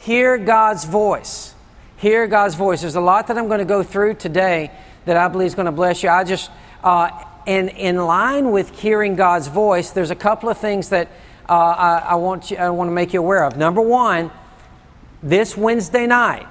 hear God's voice. Hear God's voice. There's a lot that I'm going to go through today that I believe is going to bless you. I just, in line with hearing God's voice, there's a couple of things that I want to make you aware of. Number one, this Wednesday night,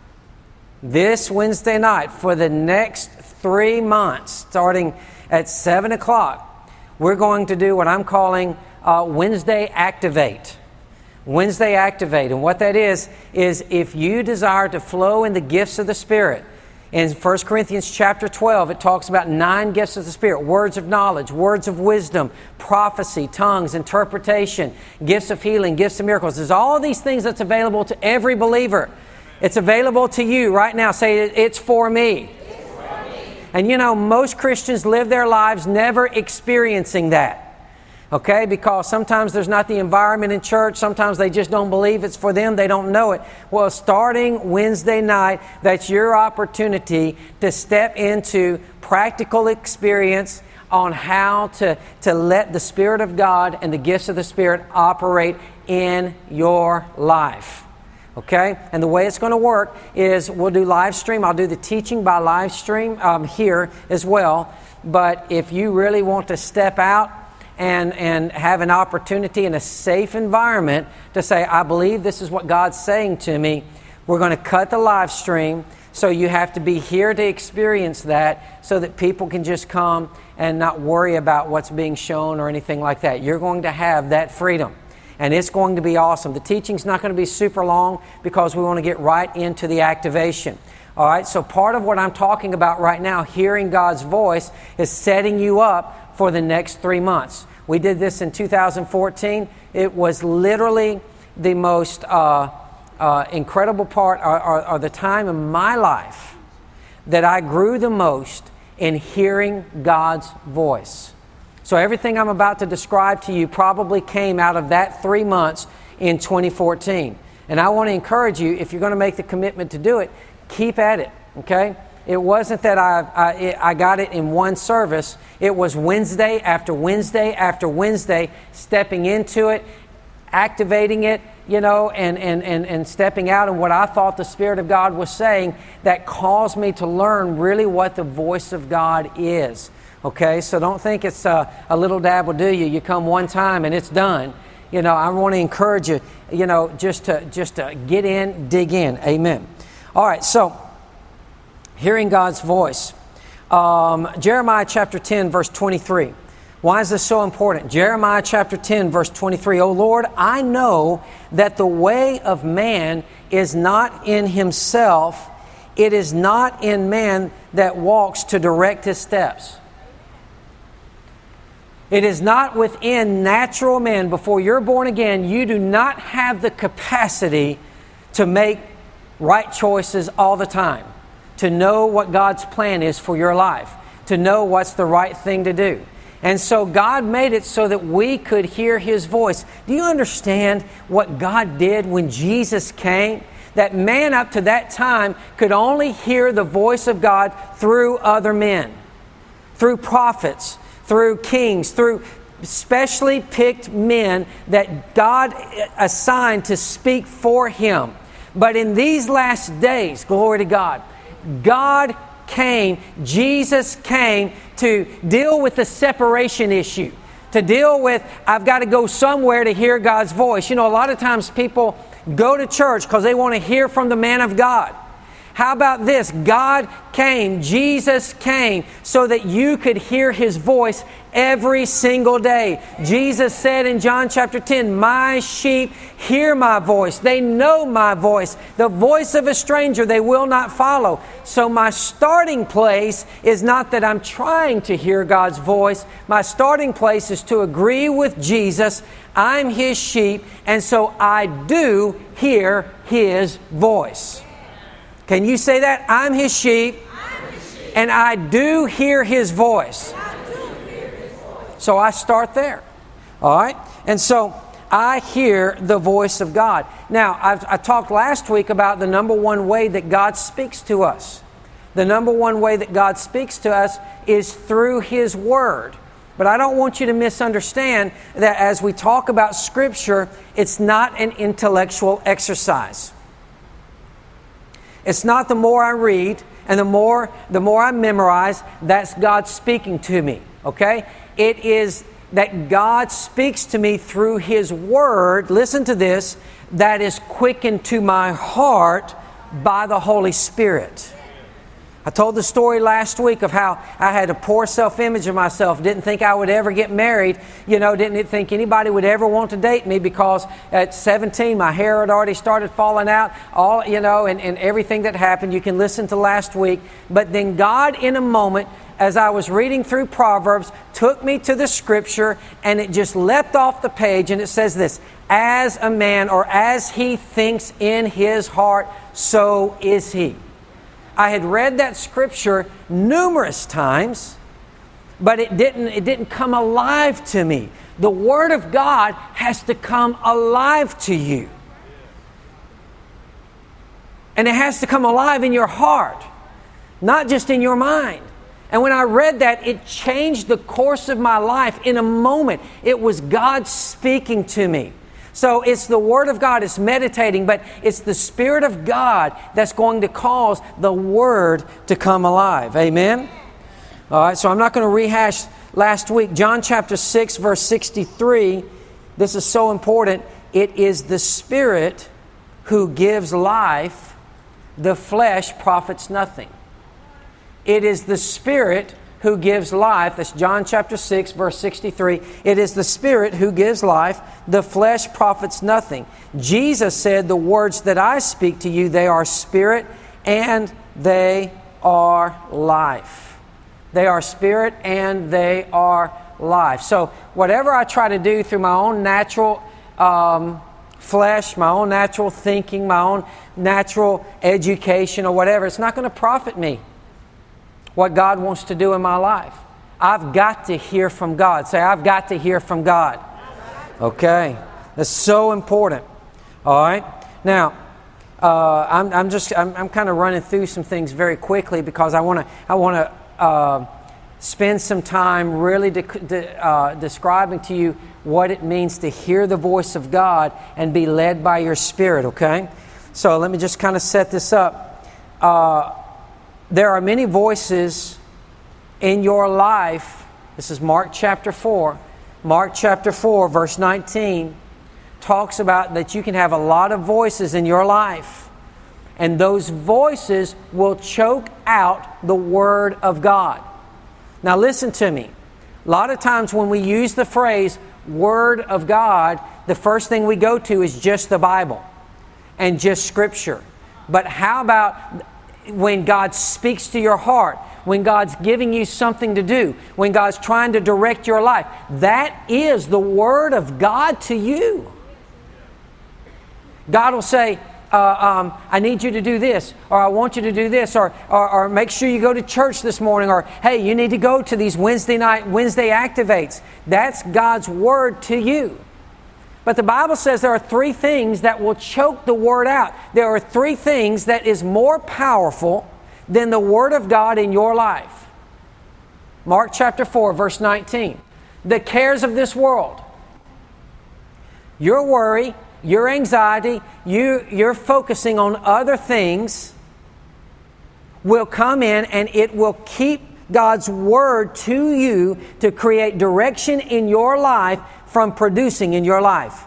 for the next 3 months, starting at 7 o'clock, we're going to do what I'm calling Wednesday Activate. Wednesday Activate. And what that is if you desire to flow in the gifts of the Spirit, in 1 Corinthians chapter 12, it talks about 9 gifts of the Spirit: words of knowledge, words of wisdom, prophecy, tongues, interpretation, gifts of healing, gifts of miracles. There's all these things that's available to every believer. It's available to you right now. Say, it's for me. It's for me. And you know, most Christians live their lives never experiencing that. Okay, because sometimes there's not the environment in church. Sometimes they just don't believe it's for them. They don't know it. Well, starting Wednesday night, that's your opportunity to step into practical experience on how to let the Spirit of God and the gifts of the Spirit operate in your life. Okay? And the way it's going to work is we'll do live stream. I'll do the teaching by live stream here as well. But if you really want to step out and have an opportunity in a safe environment to say, I believe this is what God's saying to me, we're going to cut the live stream. So you have to be here to experience that so that people can just come and not worry about what's being shown or anything like that. You're going to have that freedom. And it's going to be awesome. The teaching's not going to be super long because we want to get right into the activation. All right, so part of what I'm talking about right now, hearing God's voice, is setting you up for the next 3 months. We did this in 2014. It was literally the most incredible part or the time in my life that I grew the most in hearing God's voice. So everything I'm about to describe to you probably came out of that 3 months in 2014. And I want to encourage you, if you're going to make the commitment to do it, keep at it, okay? It wasn't that I got it in one service. It was Wednesday after Wednesday after Wednesday, stepping into it, activating it, you know, and stepping out in what I thought the Spirit of God was saying that caused me to learn really what the voice of God is. Okay, so don't think it's a little dab will do you. You come one time and it's done. You know, I want to encourage you, you know, just to get in, dig in. Amen. All right, so hearing God's voice. Jeremiah chapter 10, verse 23. Why is this so important? Jeremiah chapter 10, verse 23. O Lord, I know that the way of man is not in himself. It is not in man that walks to direct his steps. It is not within natural man. Before you're born again, you do not have the capacity to make right choices all the time, to know what God's plan is for your life, to know what's the right thing to do. And so God made it so that we could hear His voice. Do you understand what God did when Jesus came? That man up to that time could only hear the voice of God through other men, through prophets, through kings, through specially picked men that God assigned to speak for Him. But in these last days, glory to God, God came, Jesus came to deal with the separation issue, to deal with, I've got to go somewhere to hear God's voice. You know, a lot of times people go to church because they want to hear from the man of God. How about this? God came, Jesus came, so that you could hear His voice every single day. Jesus said in John chapter 10, my sheep hear my voice. They know my voice. The voice of a stranger they will not follow. So my starting place is not that I'm trying to hear God's voice. My starting place is to agree with Jesus. I'm His sheep, and so I do hear His voice. Can you say that? I'm His sheep, and I do hear His voice. So I start there. All right? And so I hear the voice of God. Now, I talked last week about the number one way that God speaks to us. The number one way that God speaks to us is through His Word. But I don't want you to misunderstand that as we talk about Scripture, it's not an intellectual exercise. It's not the more I read and the more I memorize, that's God speaking to me, okay? It is that God speaks to me through His Word, listen to this, that is quickened to my heart by the Holy Spirit. I told the story last week of how I had a poor self-image of myself, didn't think I would ever get married, didn't think anybody would ever want to date me because at 17 my hair had already started falling out, and everything that happened. You can listen to last week. But then God, in a moment, as I was reading through Proverbs, took me to the Scripture, and it just leapt off the page, and it says this: as a man, or as he thinks in his heart, so is he. I had read that Scripture numerous times, but it didn't come alive to me. The Word of God has to come alive to you. And it has to come alive in your heart, not just in your mind. And when I read that, it changed the course of my life in a moment. It was God speaking to me. So it's the Word of God, it's meditating, but it's the Spirit of God that's going to cause the Word to come alive. Amen? All right, so I'm not going to rehash last week. John chapter 6, verse 63. This is so important. It is the Spirit who gives life. The flesh profits nothing. It is the Spirit who gives life. That's John chapter 6, verse 63. It is the Spirit who gives life. The flesh profits nothing. Jesus said, the words that I speak to you, they are spirit and they are life. They are spirit and they are life. So whatever I try to do through my own natural flesh, my own natural thinking, my own natural education or whatever, it's not going to profit me. What God wants to do in my life. I've got to hear from God. Say, I've got to hear from God. Okay. That's so important. All right. Now, I'm kind of running through some things very quickly because I want to spend some time really describing to you what it means to hear the voice of God and be led by your Spirit. Okay. So let me just kind of set this up. There are many voices in your life. This is Mark chapter 4. Mark chapter 4, verse 19, talks about that you can have a lot of voices in your life. And those voices will choke out the Word of God. Now listen to me. A lot of times when we use the phrase Word of God, the first thing we go to is just the Bible and just Scripture. But how about when God speaks to your heart, when God's giving you something to do, when God's trying to direct your life? That is the Word of God to you. God will say, I need you to do this, or I want you to do this, or make sure you go to church this morning, or hey, you need to go to these Wednesday activates. That's God's Word to you. But the Bible says there are three things that will choke the Word out. There are three things that is more powerful than the Word of God in your life. Mark chapter 4, verse 19. The cares of this world. Your worry, your anxiety, you're focusing on other things will come in and it will keep God's Word to you to create direction in your life from producing in your life.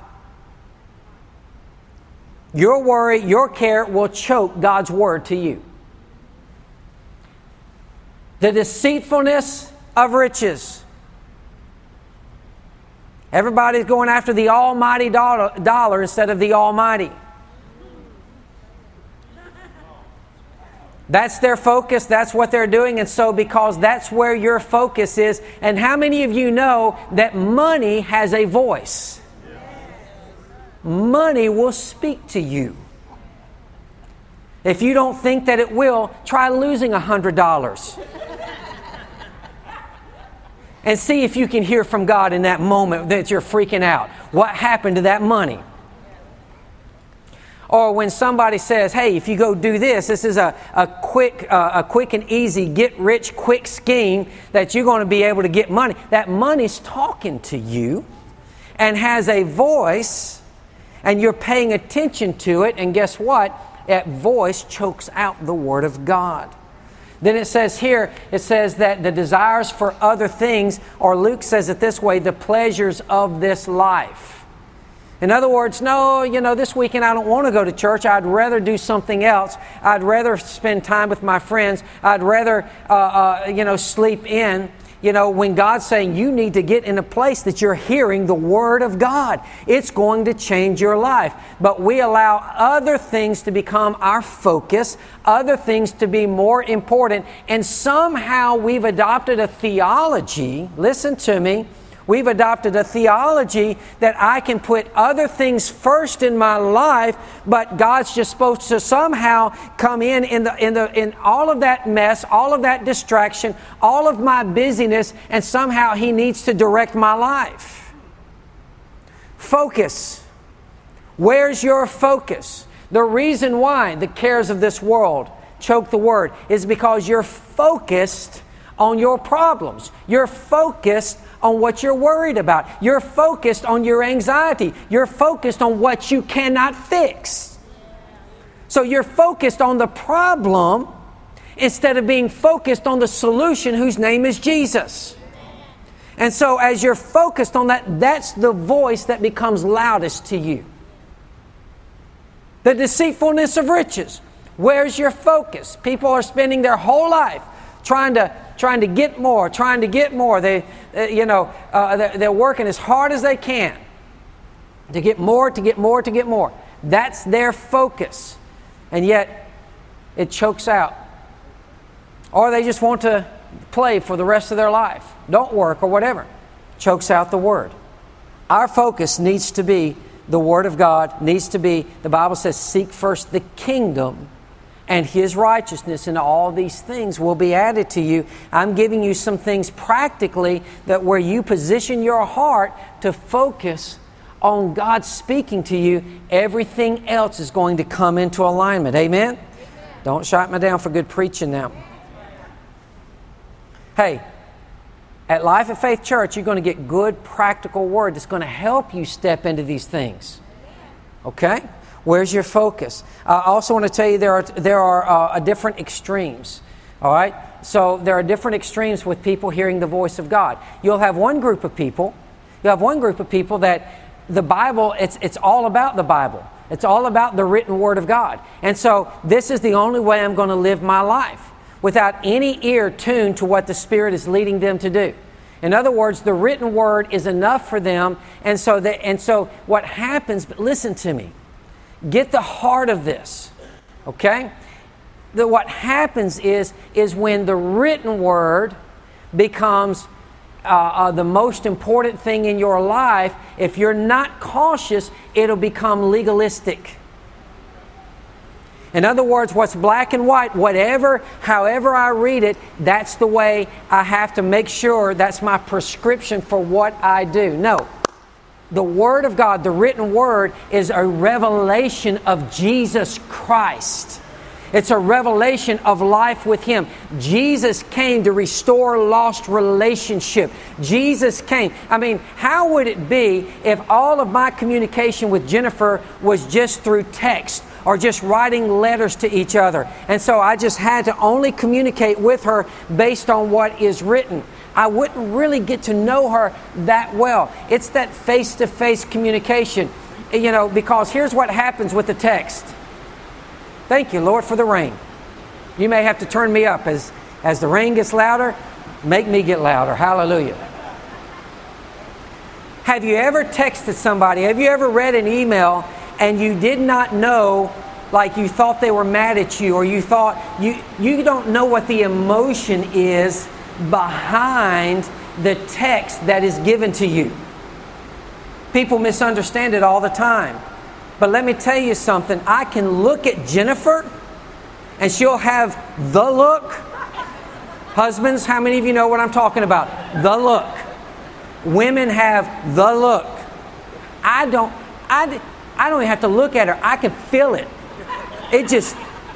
Your worry, your care will choke God's Word to you. The deceitfulness of riches. Everybody's going after the almighty dollar instead of the Almighty. That's their focus. That's what they're doing. And so because that's where your focus is, and how many of you know that money has a voice? Money will speak to you. If you don't think that it will, try losing $100. And see if you can hear from God in that moment that you're freaking out. What happened to that money? Or when somebody says, hey, if you go do this, this is a quick and easy get-rich-quick scheme that you're going to be able to get money. That money's talking to you and has a voice, and you're paying attention to it. And guess what? that voice chokes out the Word of God. Then it says here, it says that the desires for other things, or Luke says it this way, the pleasures of this life. In other words, no, this weekend I don't want to go to church. I'd rather do something else. I'd rather spend time with my friends. I'd rather, sleep in. When God's saying you need to get in a place that you're hearing the Word of God, it's going to change your life. But we allow other things to become our focus, other things to be more important, and somehow we've adopted a theology, listen to me, we've adopted a theology that I can put other things first in my life, but God's just supposed to somehow come in all of that mess, all of that distraction, all of my busyness, and somehow He needs to direct my life. Focus. Where's your focus? The reason why the cares of this world choke the Word is because you're focused on your problems. You're focused on what you're worried about. You're focused on your anxiety. You're focused on what you cannot fix. So you're focused on the problem instead of being focused on the solution, whose name is Jesus. And so as you're focused on that, that's the voice that becomes loudest to you. The deceitfulness of riches. Where's your focus? People are spending their whole life trying to get more, trying to get more. They're working as hard as they can to get more, to get more, to get more. That's their focus. And yet, it chokes out. Or they just want to play for the rest of their life. Don't work or whatever. Chokes out the Word. Our focus needs to be the Word of God, needs to be, the Bible says, seek first the kingdom and His righteousness, and all these things will be added to you. I'm giving you some things practically that where you position your heart to focus on God speaking to you, everything else is going to come into alignment. Amen? Don't shut me down for good preaching now. Hey, at Life of Faith Church, you're going to get good practical word that's going to help you step into these things. Okay? Where's your focus? I also want to tell you there are different extremes. All right? So there are different extremes with people hearing the voice of God. You'll have one group of people that the Bible, it's all about the Bible. It's all about the written Word of God. And so this is the only way I'm going to live my life, without any ear tuned to what the Spirit is leading them to do. In other words, the written Word is enough for them. And so what happens, but listen to me, get the heart of this, okay? What happens is when the written Word becomes the most important thing in your life, if you're not cautious, it'll become legalistic. In other words, what's black and white, however I read it, that's the way I have to make sure that's my prescription for what I do. No. The Word of God, the written Word, is a revelation of Jesus Christ. It's a revelation of life with Him. Jesus came to restore lost relationship. Jesus came. I mean, how would it be if all of my communication with Jennifer was just through text or just writing letters to each other? And so I just had to only communicate with her based on what is written. I wouldn't really get to know her that well. It's that face-to-face communication, because here's what happens with the text. Thank you, Lord, for the rain. You may have to turn me up as the rain gets louder, make me get louder. Hallelujah. Have you ever texted somebody? Have you ever read an email and you did not know, like you thought they were mad at you, or you thought you don't know what the emotion is behind the text that is given to you? People misunderstand it all the time. But let me tell you something. I can look at Jennifer and she'll have the look. Husbands, how many of you know what I'm talking about? The look. Women have the look. I don't even have to look at her. I can feel it. It just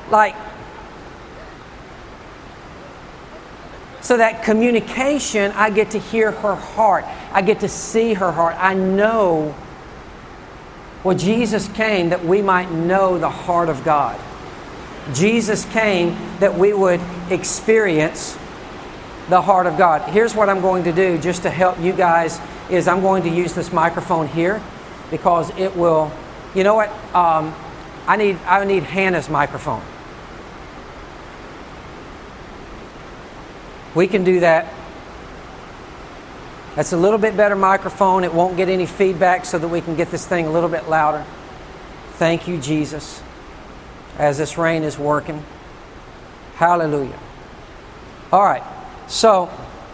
so that communication, I get to hear her heart. I get to see her heart. I know, well, Jesus came that we might know the heart of God. Jesus came that we would experience the heart of God. Here's what I'm going to do just to help you guys is I'm going to use this microphone here because it will, you know what? I need Hannah's microphone. We can do that. That's a little bit better microphone. It won't get any feedback so that we can get this thing a little bit louder. Thank you, Jesus, as this rain is working. Hallelujah. All right. So,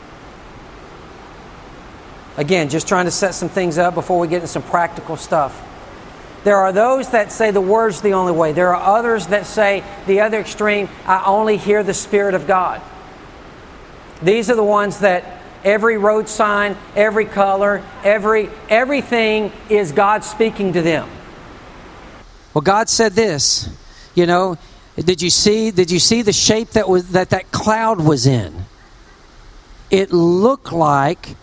again, just trying to set some things up before we get into some practical stuff. There are those that say the Word's the only way. There are others that say the other extreme, I only hear the Spirit of God. These are the ones that every road sign, every color, everything is God speaking to them. Well, God said this, you know, did you see the shape that cloud was in? It looked like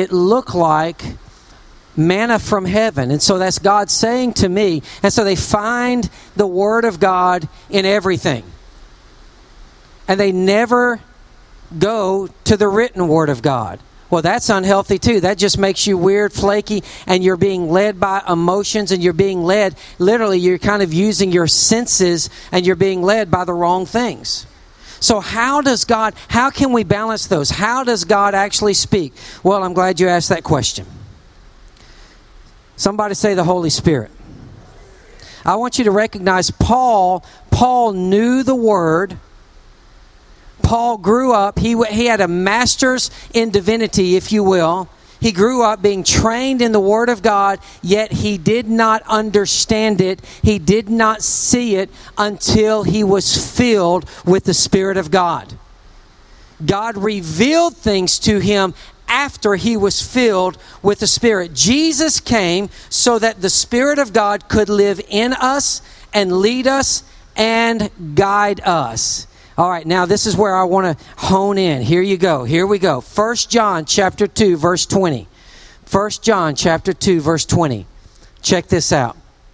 manna from heaven. And so that's God saying to me. And so they find the Word of God in everything. And they never go to the written Word of God. Well, that's unhealthy too. That just makes you weird, flaky, and you're being led by emotions, and you're being led, literally, you're kind of using your senses, and you're being led by the wrong things. So how can we balance those? How does God actually speak? Well, I'm glad you asked that question. Somebody say the Holy Spirit. I want you to recognize Paul knew the Word. Paul grew up, he had a master's in divinity, if you will. He grew up being trained in the Word of God, yet he did not understand it. He did not see it until he was filled with the Spirit of God. God revealed things to him after he was filled with the Spirit. Jesus came so that the Spirit of God could live in us and lead us and guide us. All right, now this is where I want to hone in. Here you go. Here we go. 1 John chapter 2, verse 20. 1 John chapter 2, verse 20. Check this out.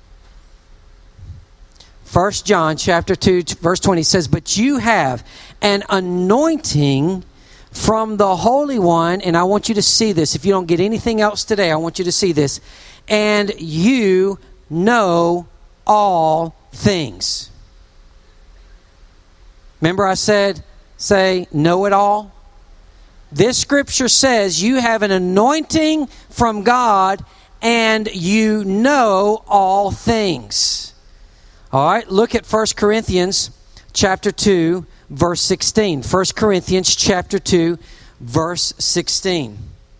1 John chapter 2, verse 20 says, "But you have an anointing from the Holy One," and I want you to see this. If you don't get anything else today, I want you to see this. "And you know all things." Remember I said, say, know it all? This scripture says you have an anointing from God and you know all things. All right, look at 1 Corinthians chapter 2, verse 16. 1 Corinthians chapter 2, verse 16.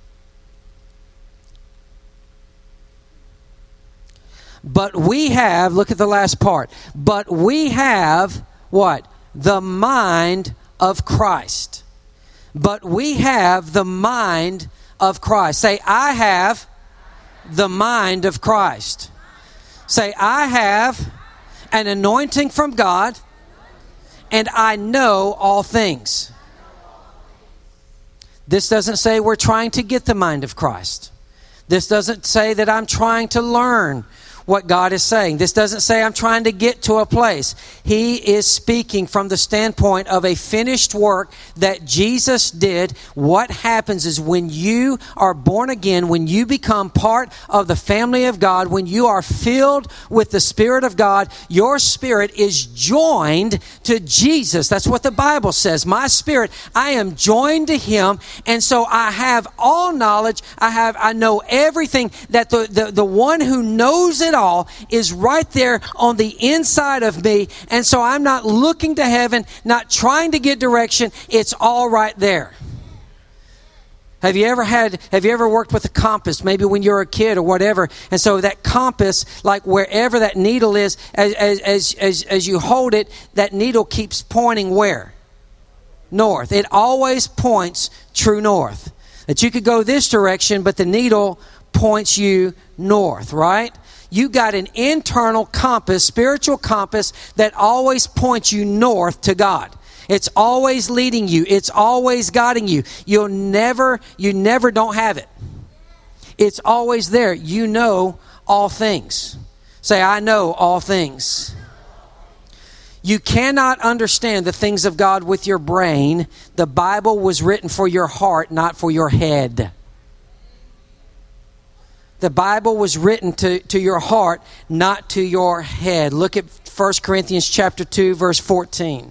But we have, look at the last part, but we have, what? The mind of Christ. But we have the mind of Christ. Say, I have the mind of Christ. Say, I have an anointing from God, and I know all things. This doesn't say we're trying to get the mind of Christ. This doesn't say that I'm trying to learn what God is saying. This doesn't say I'm trying to get to a place. He is speaking from the standpoint of a finished work that Jesus did. What happens is when you are born again, when you become part of the family of God, when you are filled with the Spirit of God, your spirit is joined to Jesus. That's what the Bible says. My spirit, I am joined to Him, and so I have all knowledge. I know everything. That the one who knows it all is right there on the inside of me. And so I'm not looking to heaven, not trying to get direction. It's all right there. Have you ever worked with a compass, maybe when you're a kid or whatever? And so that compass, like wherever that needle is, as you hold it, that needle keeps pointing where? North. It always points true north. That you could go this direction, but the needle points you north, right? You got an internal compass, spiritual compass, that always points you north to God. It's always leading you. It's always guiding you. You never don't have it. It's always there. You know all things. Say, I know all things. You cannot understand the things of God with your brain. The Bible was written for your heart, not for your head. The Bible was written to your heart, not to your head. Look at 1 Corinthians chapter 2, verse 14.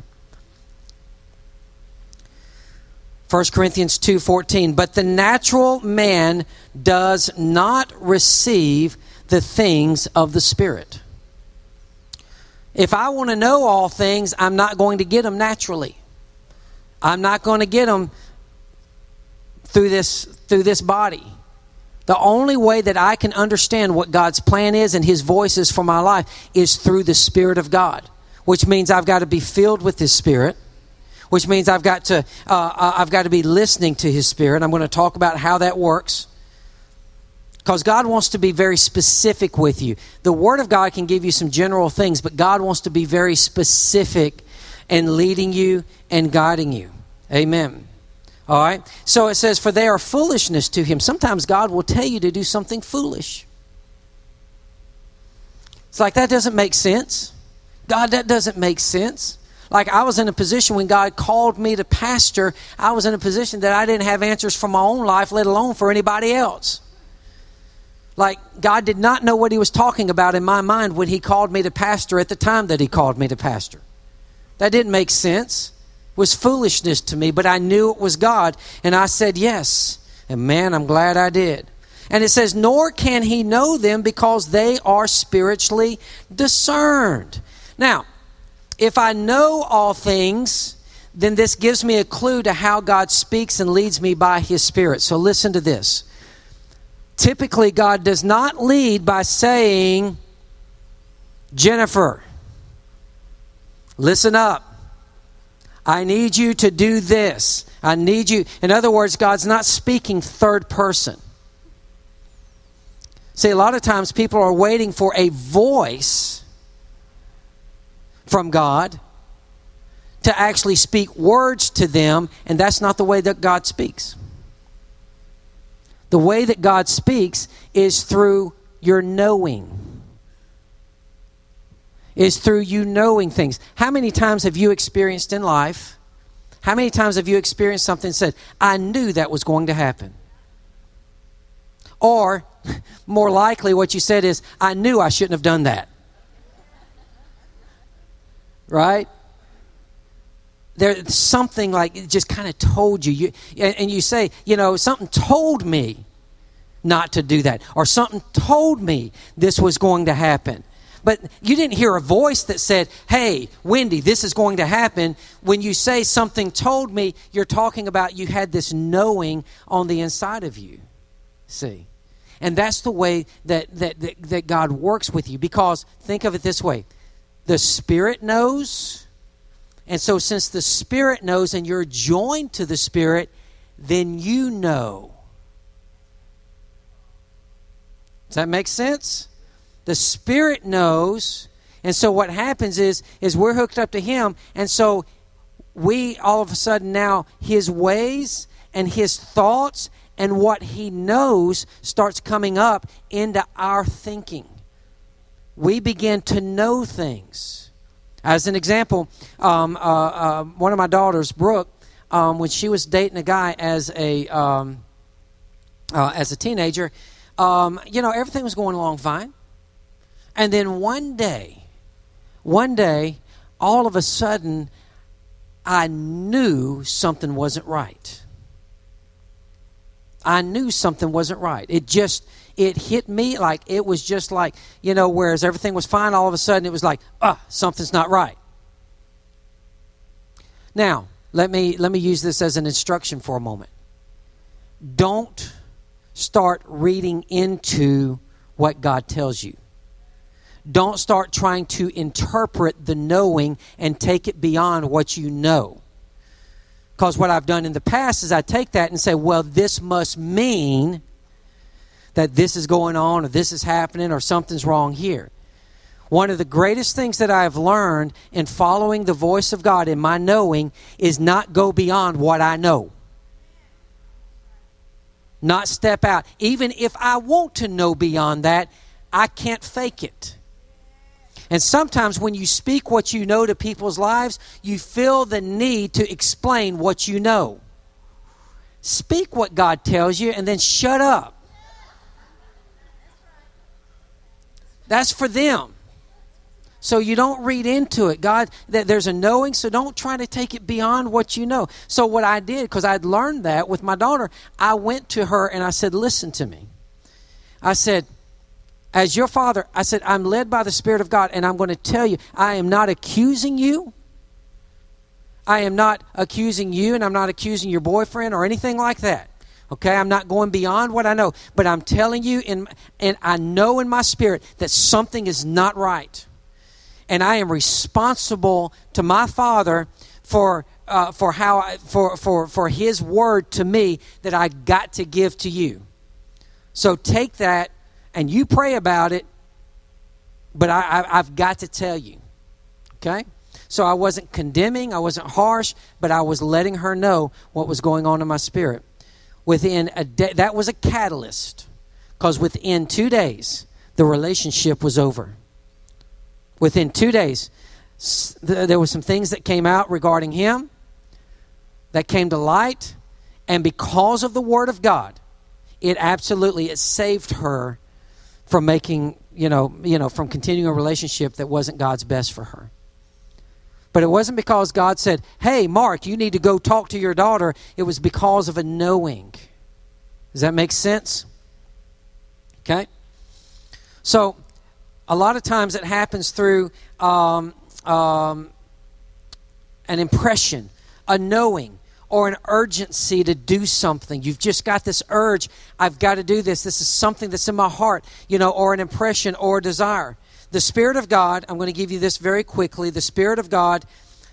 1 Corinthians 2:14. But the natural man does not receive the things of the Spirit. If I want to know all things, I'm not going to get them naturally. I'm not going to get them through this body. The only way that I can understand what God's plan is and His voice is for my life is through the Spirit of God, which means I've got to be filled with His Spirit, which means I've got to be listening to His Spirit. I'm going to talk about how that works, because God wants to be very specific with you. The Word of God can give you some general things, but God wants to be very specific in leading you and guiding you. Amen. All right? So it says, for they are foolishness to him. Sometimes God will tell you to do something foolish. It's like, that doesn't make sense. God, that doesn't make sense. Like, I was in a position when God called me to pastor, I was in a position that I didn't have answers for my own life, let alone for anybody else. Like, God did not know what He was talking about in my mind when He called me to pastor at the time that He called me to pastor. That didn't make sense. It was foolishness to me, but I knew it was God, and I said yes. And man, I'm glad I did. And it says, nor can he know them because they are spiritually discerned. Now, if I know all things, then this gives me a clue to how God speaks and leads me by His Spirit. So listen to this. Typically, God does not lead by saying, Jennifer, listen up. I need you to do this. I need you. In other words, God's not speaking third person. See, a lot of times people are waiting for a voice from God to actually speak words to them, and that's not the way that God speaks. The way that God speaks is through your knowing. Is through you knowing things. How many times have you experienced in life, how many times have you experienced something and said, I knew that was going to happen? Or, more likely what you said is, I knew I shouldn't have done that. Right? There's something like it just kind of told you. And you say, something told me not to do that. Or something told me this was going to happen. But you didn't hear a voice that said, hey, Wendy, this is going to happen. When you say something told me, you're talking about you had this knowing on the inside of you. See? And that's the way that God works with you. Because think of it this way. The Spirit knows. And so since the Spirit knows and you're joined to the Spirit, then you know. Does that make sense? The Spirit knows, and so what happens is we're hooked up to Him, and so we all of a sudden now, His ways and His thoughts and what He knows starts coming up into our thinking. We begin to know things. As an example, one of my daughters, Brooke, when she was dating a guy as a teenager, everything was going along fine. And then one day, all of a sudden, I knew something wasn't right. I knew something wasn't right. It hit me like, it was just like, whereas everything was fine, all of a sudden it was like, something's not right. Now, let me use this as an instruction for a moment. Don't start reading into what God tells you. Don't start trying to interpret the knowing and take it beyond what you know. Because what I've done in the past is I take that and say, well, this must mean that this is going on or this is happening or something's wrong here. One of the greatest things that I have learned in following the voice of God in my knowing is not go beyond what I know. Not step out. Even if I want to know beyond that, I can't fake it. And sometimes when you speak what you know to people's lives, you feel the need to explain what you know. Speak what God tells you and then shut up. That's for them. So you don't read into it. God, that there's a knowing, so don't try to take it beyond what you know. So what I did, because I'd learned that with my daughter, I went to her and I said, listen to me. I said, as your father, I said, I'm led by the Spirit of God, and I'm going to tell you, I am not accusing you. I am not accusing you, and I'm not accusing your boyfriend or anything like that. Okay, I'm not going beyond what I know, but I'm telling you, and I know in my spirit that something is not right. And I am responsible to my Father for His word to me that I got to give to you. So take that and you pray about it, but I've got to tell you. Okay? So I wasn't condemning, I wasn't harsh, but I was letting her know what was going on in my spirit. Within a day, that was a catalyst, because within 2 days, the relationship was over. Within 2 days, there were some things that came out regarding him that came to light, and because of the Word of God, it saved her from making, from continuing a relationship that wasn't God's best for her. But it wasn't because God said, hey, Mark, you need to go talk to your daughter. It was because of a knowing. Does that make sense? Okay? So, a lot of times it happens through an impression, a knowing, or an urgency to do something. You've just got this urge, I've got to do this. This is something that's in my heart, or an impression or a desire. The Spirit of God, I'm going to give you this very quickly. The Spirit of God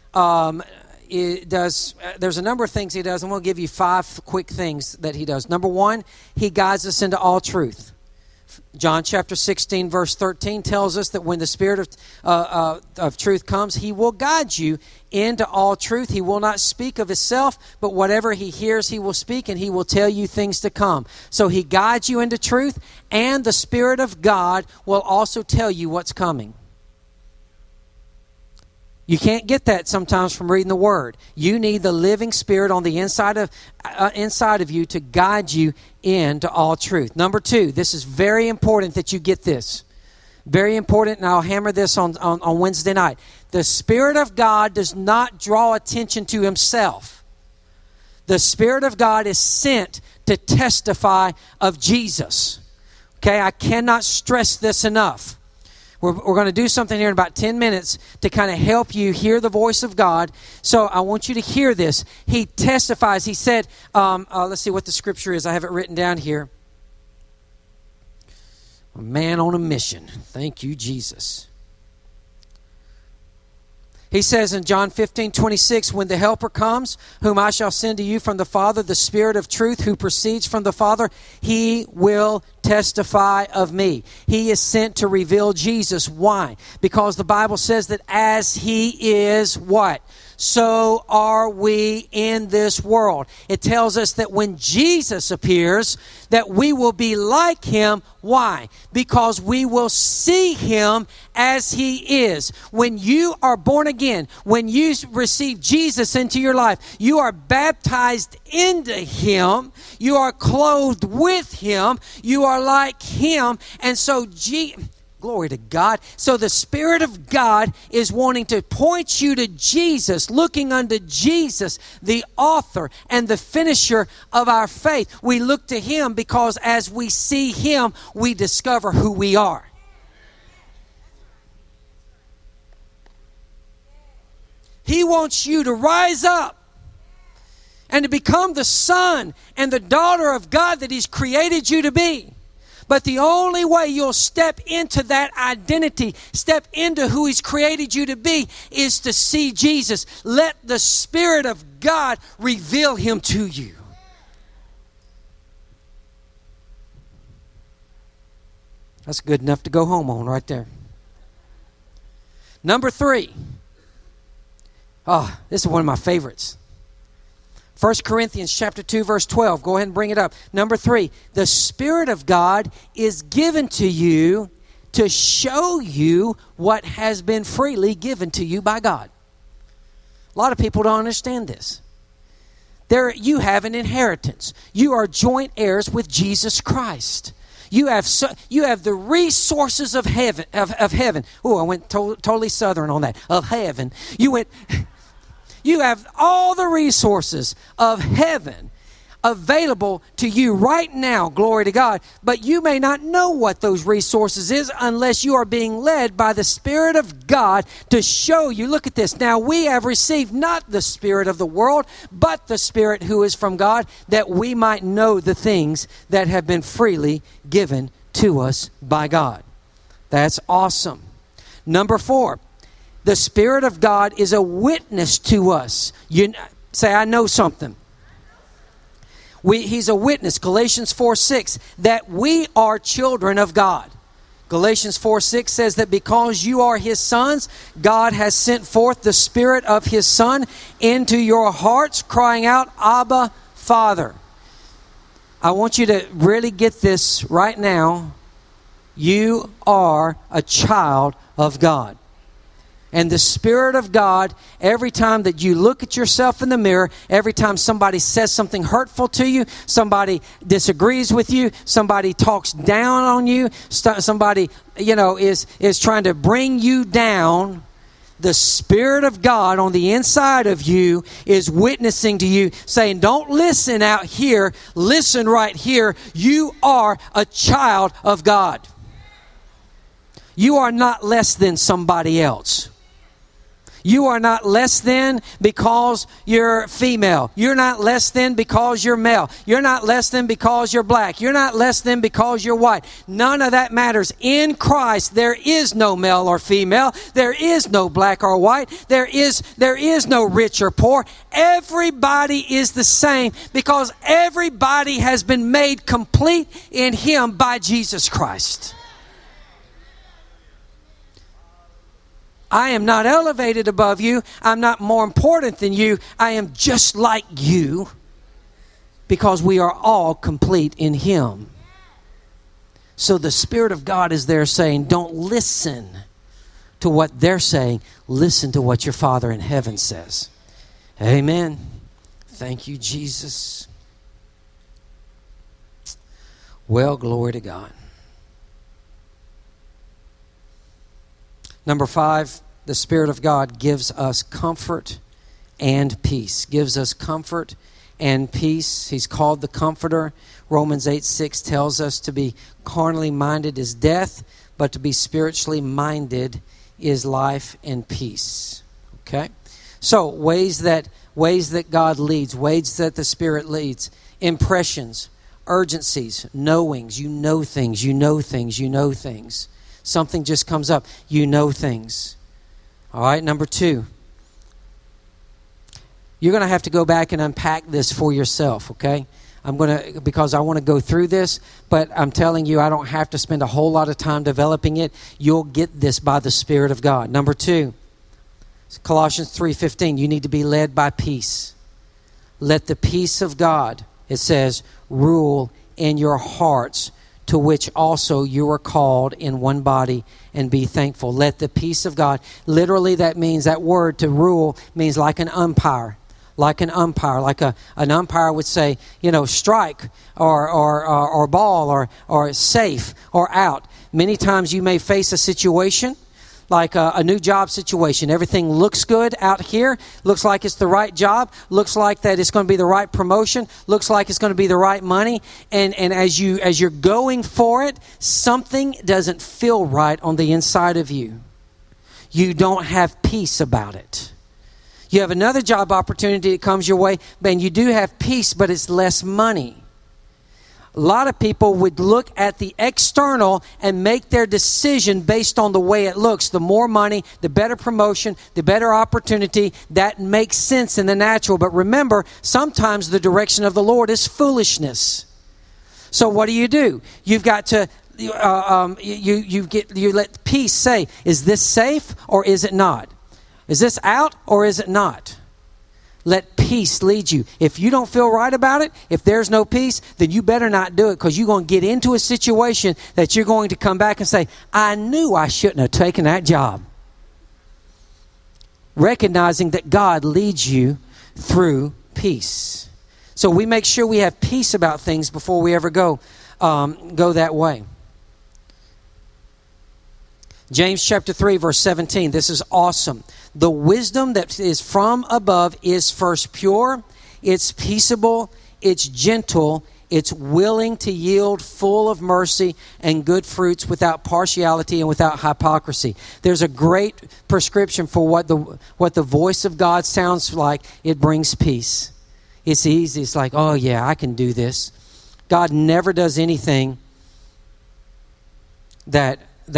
there's a number of things He does. I'm going to give you 5 quick things that He does. Number 1, He guides us into all truth. John chapter 16, verse 13 tells us that when the Spirit of truth comes, He will guide you into all truth. He will not speak of Himself, but whatever He hears, He will speak, and He will tell you things to come. So He guides you into truth, and the Spirit of God will also tell you what's coming. You can't get that sometimes from reading the Word. You need the living Spirit on the inside of you to guide you into all truth. Number 2, this is very important that you get this. Very important, and I'll hammer this on Wednesday night. The Spirit of God does not draw attention to Himself. The Spirit of God is sent to testify of Jesus. Okay, I cannot stress this enough. We're going to do something here in about 10 minutes to kind of help you hear the voice of God. So I want you to hear this. He testifies. He said, let's see what the scripture is. I have it written down here. A man on a mission. Thank you, Jesus. He says in John 15:26, when the Helper comes, whom I shall send to you from the Father, the Spirit of truth who proceeds from the Father, He will testify of me. He is sent to reveal Jesus. Why? Because the Bible says that as He is what? So are we in this world. It tells us that when Jesus appears, that we will be like Him. Why? Because we will see Him as He is. When you are born again, when you receive Jesus into your life, you are baptized into Him. You are clothed with Him. You are like Him. And so glory to God. So the Spirit of God is wanting to point you to Jesus, looking unto Jesus, the author and the finisher of our faith. We look to Him because as we see Him, we discover who we are. He wants you to rise up and to become the son and the daughter of God that He's created you to be. But the only way you'll step into that identity, step into who He's created you to be, is to see Jesus. Let the Spirit of God reveal Him to you. That's good enough to go home on right there. Number 3. Oh, this is one of my favorites. 1 Corinthians chapter 2, verse 12. Go ahead and bring it up. Number 3, the Spirit of God is given to you to show you what has been freely given to you by God. A lot of people don't understand this. You have an inheritance. You are joint heirs with Jesus Christ. You have the resources of heaven. Oh, I went totally southern on that. Of heaven. You have all the resources of heaven available to you right now, glory to God. But you may not know what those resources is unless you are being led by the Spirit of God to show you. Look at this. Now we have received not the spirit of the world, but the Spirit who is from God, that we might know the things that have been freely given to us by God. That's awesome. Number 4, the Spirit of God is a witness to us. You say, I know something. He's a witness, Galatians 4:6, that we are children of God. Galatians 4:6 says that because you are His sons, God has sent forth the Spirit of His Son into your hearts, crying out, Abba, Father. I want you to really get this right now. You are a child of God. And the Spirit of God, every time that you look at yourself in the mirror, every time somebody says something hurtful to you, somebody disagrees with you, somebody talks down on you, somebody, is trying to bring you down, the Spirit of God on the inside of you is witnessing to you, saying, don't listen out here, listen right here. You are a child of God. You are not less than somebody else. You are not less than because you're female. You're not less than because you're male. You're not less than because you're black. You're not less than because you're white. None of that matters. In Christ, there is no male or female. There is no black or white. There is no rich or poor. Everybody is the same because everybody has been made complete in Him by Jesus Christ. I am not elevated above you. I'm not more important than you. I am just like you because we are all complete in Him. So the Spirit of God is there saying, don't listen to what they're saying. Listen to what your Father in heaven says. Amen. Thank you, Jesus. Well, glory to God. Number 5, the Spirit of God gives us comfort and peace. Gives us comfort and peace. He's called the Comforter. Romans 8:6 tells us to be carnally minded is death, but to be spiritually minded is life and peace. Okay? So, ways that God leads, ways that the Spirit leads, impressions, urgencies, knowings. You know things, you know things, you know things. Something just comes up. You know things. All right, number 2. You're going to have to go back and unpack this for yourself, okay? Because I want to go through this, but I'm telling you, I don't have to spend a whole lot of time developing it. You'll get this by the Spirit of God. Number 2, Colossians 3:15, you need to be led by peace. Let the peace of God, it says, rule in your hearts, to which also you are called in one body, and be thankful. Let the peace of God, literally that means, that word to rule means like an umpire. Like an umpire, an umpire would say, strike or ball or safe or out. Many times you may face a situation like a new job situation. Everything looks good out here. Looks like it's the right job. Looks like that it's going to be the right promotion. Looks like it's going to be the right money. And as you're going for it, something doesn't feel right on the inside of you. You don't have peace about it. You have another job opportunity that comes your way, and you do have peace, but it's less money. A lot of people would look at the external and make their decision based on the way it looks. The more money, the better promotion, the better opportunity. That makes sense in the natural. But remember, sometimes the direction of the Lord is foolishness. So what do? You've got to you let peace say, is this safe or is it not? Is this out or is it not? Let peace peace leads you. If you don't feel right about it, if there's no peace, then you better not do it, because you're going to get into a situation that you're going to come back and say, I knew I shouldn't have taken that job. Recognizing that God leads you through peace. So we make sure we have peace about things before we ever go that way. James chapter 3, verse 17. This is awesome. The wisdom that is from above is first pure, it's peaceable, it's gentle, it's willing to yield, full of mercy and good fruits, without partiality and without hypocrisy. There's a great prescription for what the voice of God sounds like. It brings peace. It's easy. It's like, oh yeah, I can do this. God never does anything that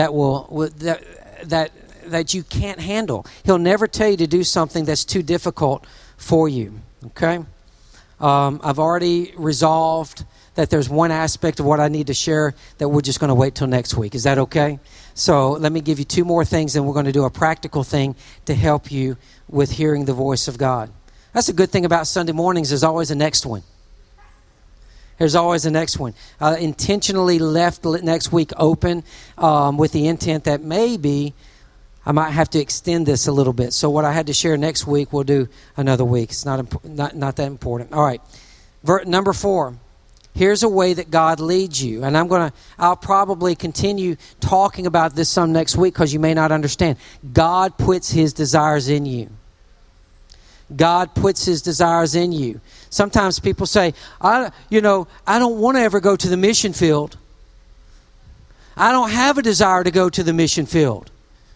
you can't handle. He'll never tell you to do something that's too difficult for you. Okay? I've already resolved that there's one aspect of what I need to share that we're just going to wait till next week. Is that okay? So let me give you two more things, and we're going to do a practical thing to help you with hearing the voice of God. That's a good thing about Sunday mornings. There's always a next one. There's always a next one. Intentionally left next week open with the intent that maybe I might have to extend this a little bit. So what I had to share next week, we'll do another week. It's not that important. All right. Number 4. Here's a way that God leads you. And I'll probably continue talking about this some next week, because you may not understand. God puts His desires in you. God puts His desires in you. Sometimes people say, I don't want to ever go to the mission field. I don't have a desire to go to the mission field.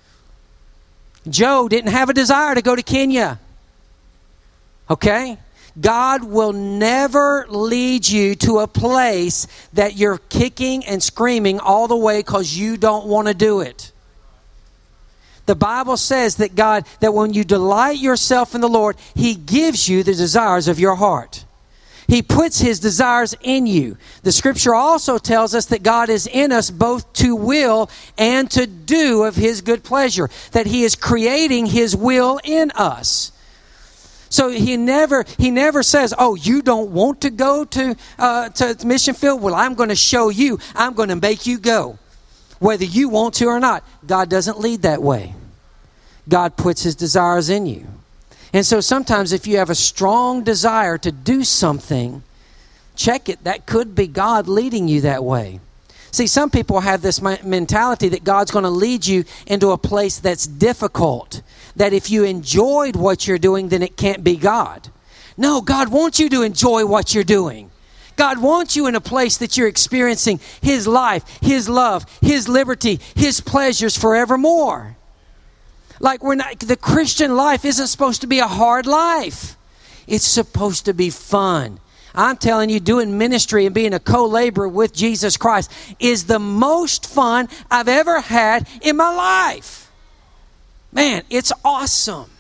Joe didn't have a desire to go to Kenya. Okay? God will never lead you to a place that you're kicking and screaming all the way because you don't want to do it. The Bible says that that when you delight yourself in the Lord, He gives you the desires of your heart. He puts His desires in you. The Scripture also tells us that God is in us both to will and to do of His good pleasure, that He is creating His will in us. So He never says, oh, you don't want to go to mission field? Well, I'm going to show you. I'm going to make you go, whether you want to or not. God doesn't lead that way. God puts His desires in you. And so sometimes if you have a strong desire to do something, check it. That could be God leading you that way. See, some people have this mentality that God's going to lead you into a place that's difficult, that if you enjoyed what you're doing, then it can't be God. No, God wants you to enjoy what you're doing. God wants you in a place that you're experiencing His life, His love, His liberty, His pleasures forevermore. Like the Christian life isn't supposed to be a hard life. It's supposed to be fun. I'm telling you, doing ministry and being a co-laborer with Jesus Christ is the most fun I've ever had in my life. Man, it's awesome.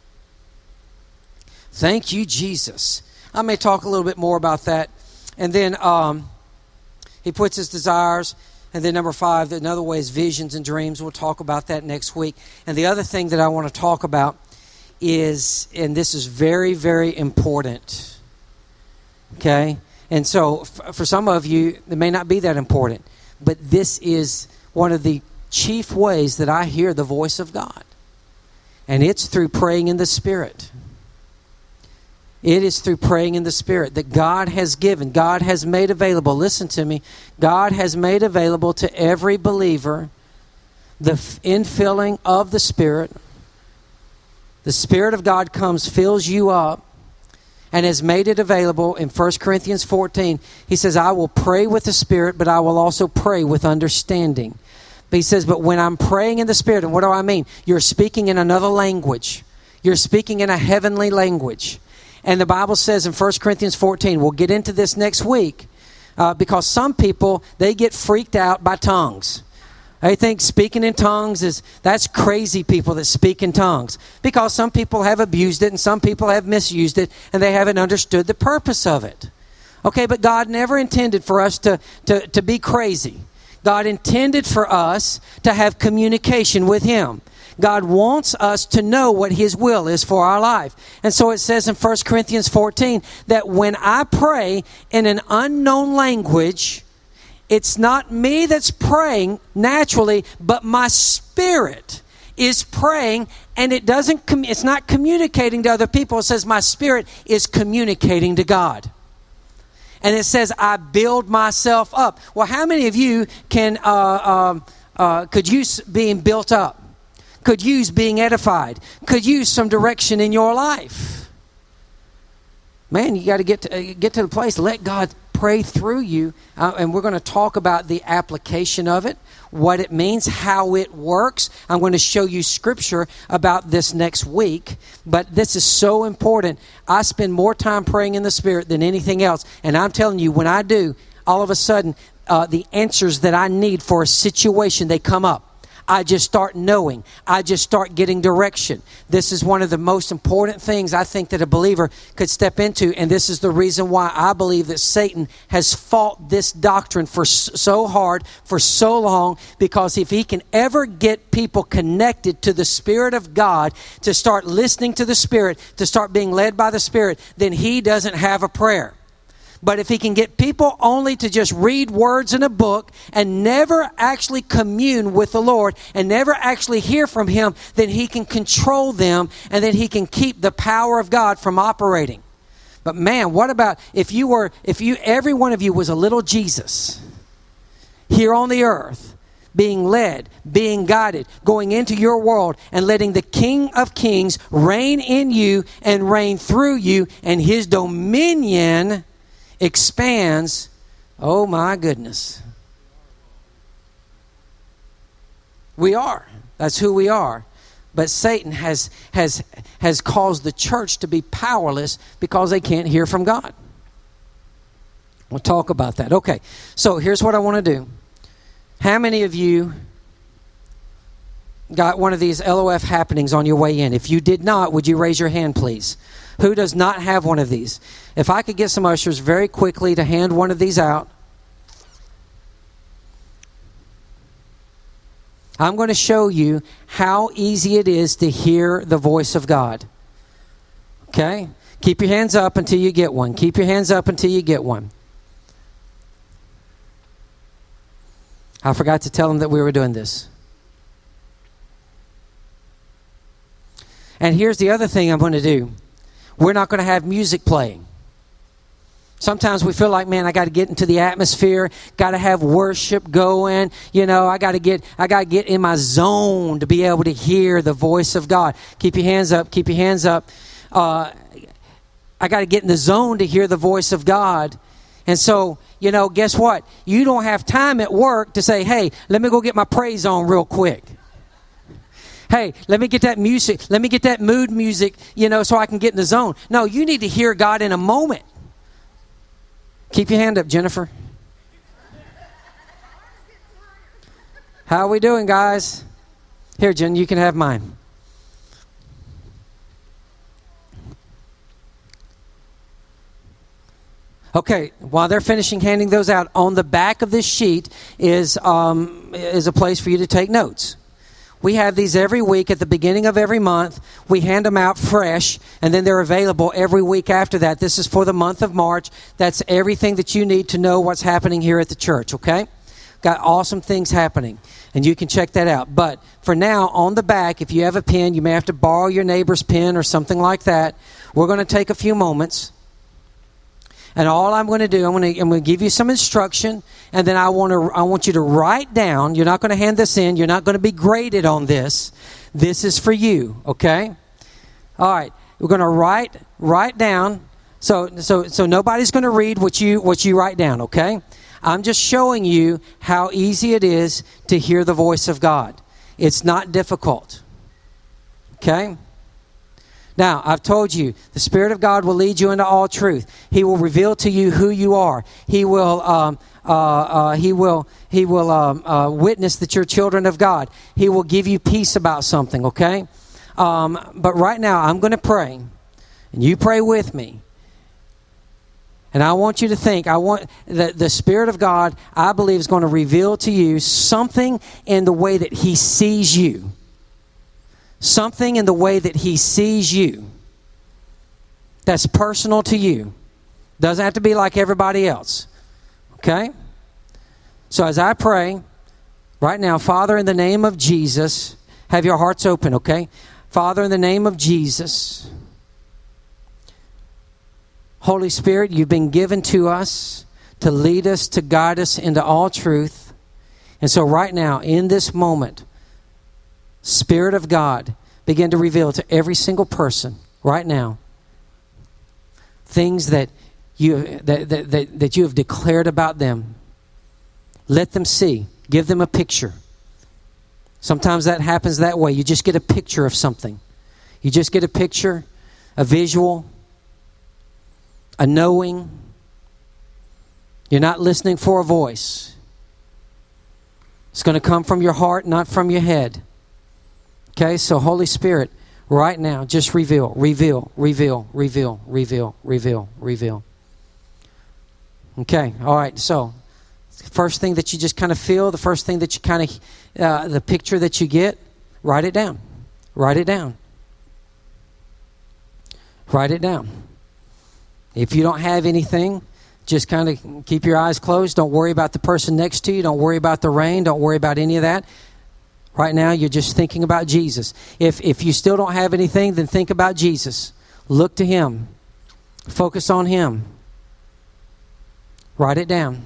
Thank you, Jesus. I may talk a little bit more about that. And then He puts His desires. And then number 5, another way is visions and dreams. We'll talk about that next week. And the other thing that I want to talk about is, and this is very, very important, okay? And so for some of you, it may not be that important, but this is one of the chief ways that I hear the voice of God. And it's through praying in the Spirit. It is through praying in the Spirit that God has given, God has made available. Listen to me. God has made available to every believer the infilling of the Spirit. The Spirit of God comes, fills you up, and has made it available. In 1 Corinthians 14, He says, I will pray with the Spirit, but I will also pray with understanding. But He says, but when I'm praying in the Spirit, and what do I mean? You're speaking in another language. You're speaking in a heavenly language. And the Bible says in 1 Corinthians 14, we'll get into this next week, because some people, they get freaked out by tongues. They think speaking in tongues that's crazy people that speak in tongues. Because some people have abused it and some people have misused it and they haven't understood the purpose of it. Okay, but God never intended for us to be crazy. God intended for us to have communication with Him. God wants us to know what His will is for our life. And so it says in 1 Corinthians 14 that when I pray in an unknown language, it's not me that's praying naturally, but my spirit is praying, and it's not communicating to other people. It says my spirit is communicating to God. And it says I build myself up. Well, how many of you could use being built up? Could use being edified? Could use some direction in your life? Man, you got to get to the place. Let God pray through you, and we're going to talk about the application of it, what it means, how it works. I'm going to show you scripture about this next week, but this is so important. I spend more time praying in the Spirit than anything else, and I'm telling you, when I do, all of a sudden, the answers that I need for a situation, they come up. I just start knowing. I just start getting direction. This is one of the most important things I think that a believer could step into, and this is the reason why I believe that Satan has fought this doctrine for so hard, for so long, because if he can ever get people connected to the Spirit of God, to start listening to the Spirit, to start being led by the Spirit, then he doesn't have a prayer. But if he can get people only to just read words in a book and never actually commune with the Lord and never actually hear from Him, then he can control them, and then he can keep the power of God from operating. But man, what about if every one of you was a little Jesus here on the earth, being led, being guided, going into your world and letting the King of Kings reign in you and reign through you, and His dominion expands. Oh my goodness. We are. That's who we are. But Satan has caused the church to be powerless because they can't hear from God. We'll talk about that. Okay. So here's what I want to do. How many of you got one of these LOF happenings on your way in? If you did not, would you raise your hand, please? Who does not have one of these? If I could get some ushers very quickly to hand one of these out. I'm going to show you how easy it is to hear the voice of God. Okay? Keep your hands up until you get one. Keep your hands up until you get one. I forgot to tell them that we were doing this. And here's the other thing I'm going to do. We're not going to have music playing. Sometimes we feel like, man, I got to get into the atmosphere, got to have worship going. You know, I got to get in my zone to be able to hear the voice of God. Keep your hands up. Keep your hands up. I got to get in the zone to hear the voice of God. And so, you know, guess what? You don't have time at work to say, hey, let me go get my praise on real quick. Hey, let me get that music. Let me get that mood music, you know, so I can get in the zone. No, you need to hear God in a moment. Keep your hand up, Jennifer. How are we doing, guys? Here, Jen, you can have mine. Okay, while they're finishing handing those out, on the back of this sheet is a place for you to take notes. We have these every week at the beginning of every month. We hand them out fresh, and then they're available every week after that. This is for the month of March. That's everything that you need to know what's happening here at the church, okay? Got awesome things happening, and you can check that out. But for now, on the back, if you have a pen, you may have to borrow your neighbor's pen or something like that. We're going to take a few moments. And all I'm going to do, I'm going to give you some instruction, and then I want you to write down. You're not going to hand this in. You're not going to be graded on this. This is for you, okay? All right, we're going to write down. So nobody's going to read what you write down, okay? I'm just showing you how easy it is to hear the voice of God. It's not difficult, okay? Now, I've told you, the Spirit of God will lead you into all truth. He will reveal to you who you are. He will witness that you're children of God. He will give you peace about something, okay? But right now, I'm going to pray, and you pray with me. And I want you to think, the Spirit of God, I believe, is going to reveal to you something in the way that He sees you. Something in the way that he sees you that's personal to you. Doesn't have to be like everybody else. Okay? So as I pray right now, Father, in the name of Jesus, have your hearts open, okay? Father, in the name of Jesus, Holy Spirit, you've been given to us to lead us, to guide us into all truth. And so right now, in this moment, Spirit of God, begin to reveal to every single person right now things that you have declared about them. Let them see. Give them a picture. Sometimes that happens that way. You just get a picture of something. You just get a picture, a visual, a knowing. You're not listening for a voice. It's going to come from your heart, not from your head. Okay, so Holy Spirit, right now, just reveal, reveal, reveal, reveal, reveal, reveal, reveal. Okay, all right, so first thing that you just kind of feel, the first thing that you kind of, the picture that you get, write it down. Write it down. Write it down. If you don't have anything, just kind of keep your eyes closed. Don't worry about the person next to you. Don't worry about the rain. Don't worry about any of that. Right now, you're just thinking about Jesus. If you still don't have anything, then think about Jesus. Look to Him. Focus on Him. Write it down.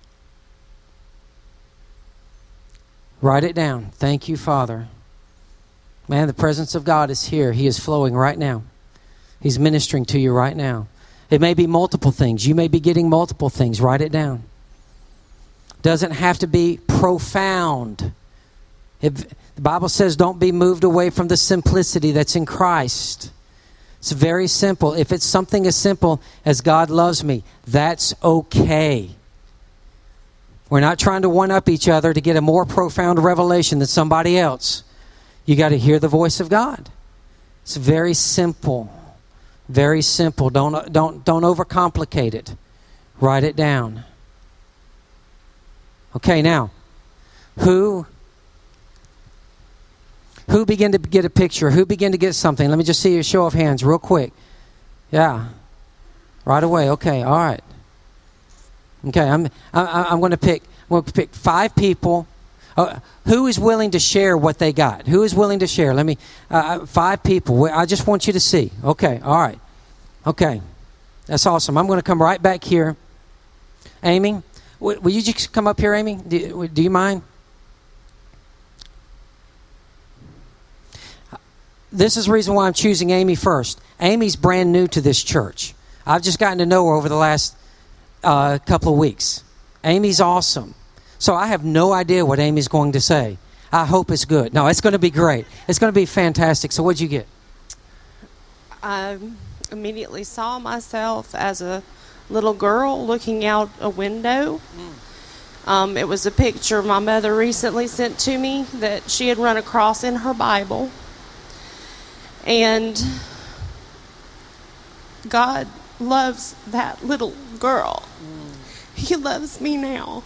Write it down. Thank you, Father. Man, the presence of God is here. He is flowing right now. He's ministering to you right now. It may be multiple things. You may be getting multiple things. Write it down. Doesn't have to be profound. The Bible says don't be moved away from the simplicity that's in Christ. It's very simple. If it's something as simple as God loves me, that's okay. We're not trying to one-up each other to get a more profound revelation than somebody else. You got to hear the voice of God. It's very simple. Very simple. Don't overcomplicate it. Write it down. Okay, now, who began to get a picture? Who began to get something? Let me just see a show of hands real quick. Yeah. Right away. Okay, all right. Okay, I'm going to pick 5 people. Who is willing to share what they got? Who is willing to share? Let me 5 people. I just want you to see. Okay, all right. Okay. That's awesome. I'm going to come right back here. Amy, will you just come up here, Amy? Do you mind? This is the reason why I'm choosing Amy first. Amy's brand new to this church. I've just gotten to know her over the last couple of weeks. Amy's awesome. So I have no idea what Amy's going to say. I hope it's good. No, it's going to be great. It's going to be fantastic. So what'd you get? I immediately saw myself as a little girl looking out a window. It was a picture my mother recently sent to me that she had run across in her Bible. And God loves that little girl. He loves me now.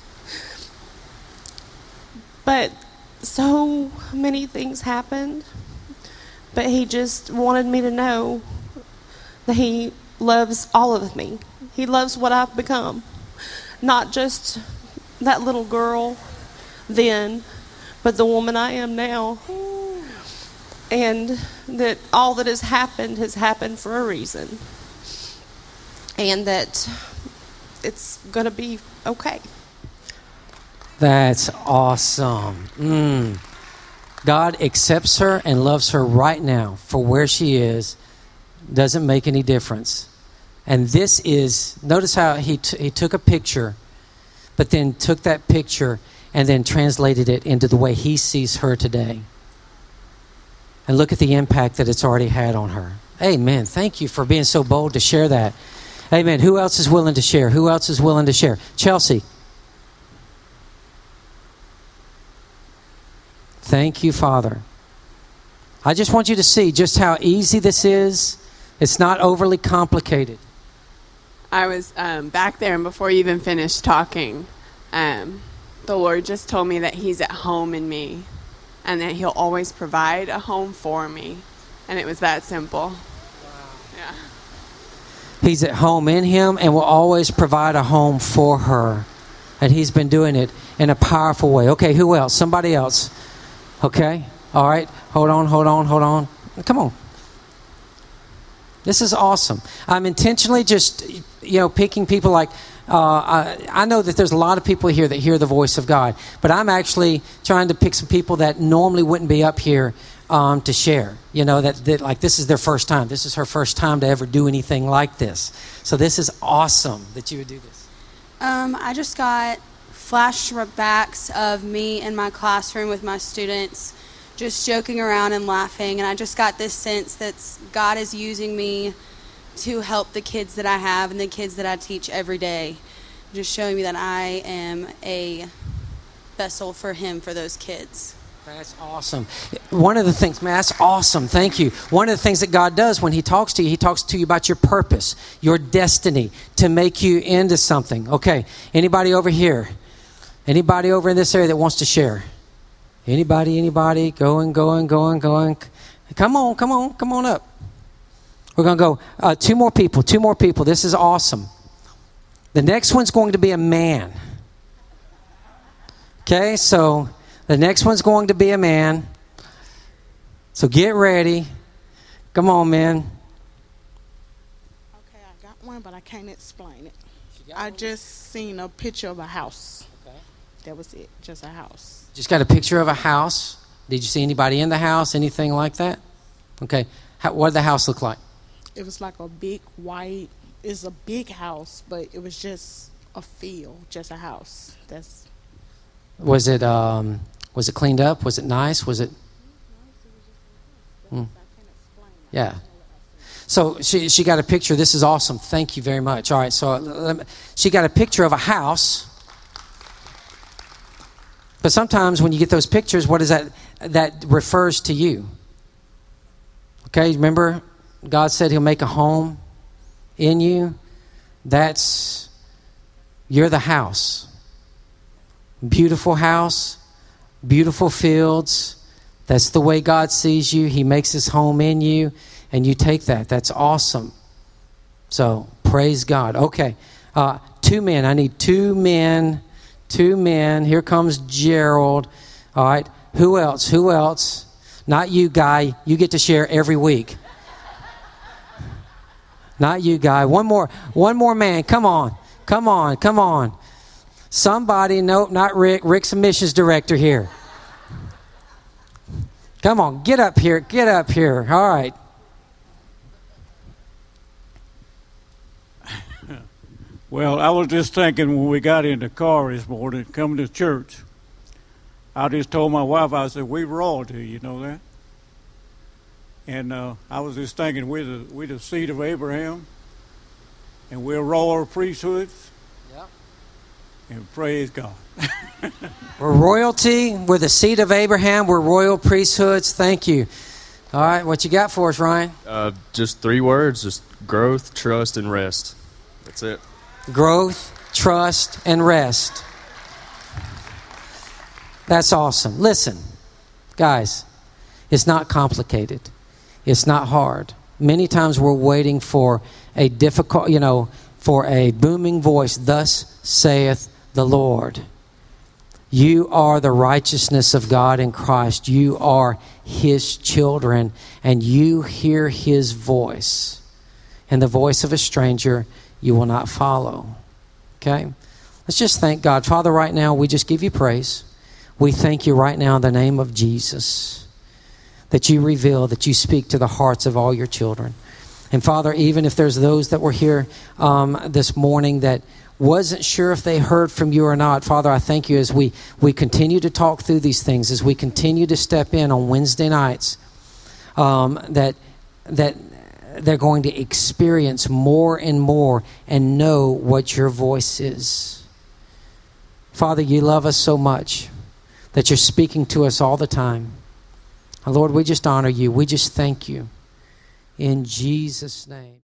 But so many things happened. But He just wanted me to know that He loves all of me. He loves what I've become. Not just that little girl then, but the woman I am now. And that all that has happened for a reason. And that it's going to be okay. That's awesome. God accepts her and loves her right now for where she is. Doesn't make any difference. And this is, notice how he took a picture, but then took that picture and then translated it into the way He sees her today. And look at the impact that it's already had on her. Amen. Thank you for being so bold to share that. Amen. Who else is willing to share? Who else is willing to share? Chelsea. Thank you, Father. I just want you to see just how easy this is. It's not overly complicated. I was back there, and before you even finished talking, the Lord just told me that He's at home in me. and that he'll always provide a home for me. And it was that simple. Yeah. He's at home in him and will always provide a home for her. And he's been doing it in a powerful way. Okay, who else? Somebody else. Okay, all right. Hold on. Come on. This is awesome. I'm intentionally just, picking people like, I know that there's a lot of people here that hear the voice of God, but I'm actually trying to pick some people that normally wouldn't be up here to share. That like this is their first time. This is her first time to ever do anything like this. So this is awesome that you would do this. I just got flashbacks of me in my classroom with my students, just joking around and laughing, and I just got this sense that God is using me to help the kids that I have and the kids that I teach every day, just showing me that I am a vessel for Him for those kids. That's awesome. One of the things, man, that's awesome. Thank you. One of the things that God does when He talks to you about your purpose, your destiny, to make you into something. Okay, anybody over here? Anybody over in this area that wants to share? Anybody? Going. Come on up. We're going to go two more people. This is awesome. The next one's going to be a man. Okay, so the next one's going to be a man. So get ready. Come on, man. Okay, I got one, but I can't explain it. I just seen a picture of a house. Okay. That was it, just a house. Just got a picture of a house. Did you see anybody in the house, anything like that? Okay, what did the house look like? It was like a big white, it's a big house, but it was just a field, just a house. Was it cleaned up? Was it nice? Was it? Yeah. So she got a picture. This is awesome. Thank you very much. All right. So she got a picture of a house. But sometimes when you get those pictures, what is that? That refers to you. Okay. Remember, God said He'll make a home in you. You're the house. Beautiful house, beautiful fields. That's the way God sees you. He makes His home in you, and you take that. That's awesome. So praise God. Okay, 2 men. I need 2 men. 2 men. Here comes Gerald. All right. Who else? Not you, Guy. You get to share every week. Not you, Guy. One more man. Come on. Somebody, nope, not Rick. Rick's a missions director here. Come on, get up here. All right. Well, I was just thinking when we got in the car this morning, coming to church, I just told my wife, I said, we royalty, you know that? And I was just thinking, we're the seed of Abraham, and we're royal priesthoods. Yep. And praise God. We're royalty. We're the seed of Abraham. We're royal priesthoods. Thank you. All right, what you got for us, Ryan? Just 3 words, just growth, trust, and rest. That's it. Growth, trust, and rest. That's awesome. Listen, guys, it's not complicated. It's not hard. Many times we're waiting for a difficult, for a booming voice, thus saith the Lord. You are the righteousness of God in Christ. You are His children, and you hear His voice. And the voice of a stranger you will not follow. Okay? Let's just thank God. Father, right now, we just give you praise. We thank you right now in the name of Jesus that you reveal, that you speak to the hearts of all your children. And Father, even if there's those that were here this morning that wasn't sure if they heard from you or not, Father, I thank you as we continue to talk through these things, as we continue to step in on Wednesday nights, that they're going to experience more and more and know what your voice is. Father, you love us so much that you're speaking to us all the time. Lord, we just honor you. We just thank you. In Jesus' name.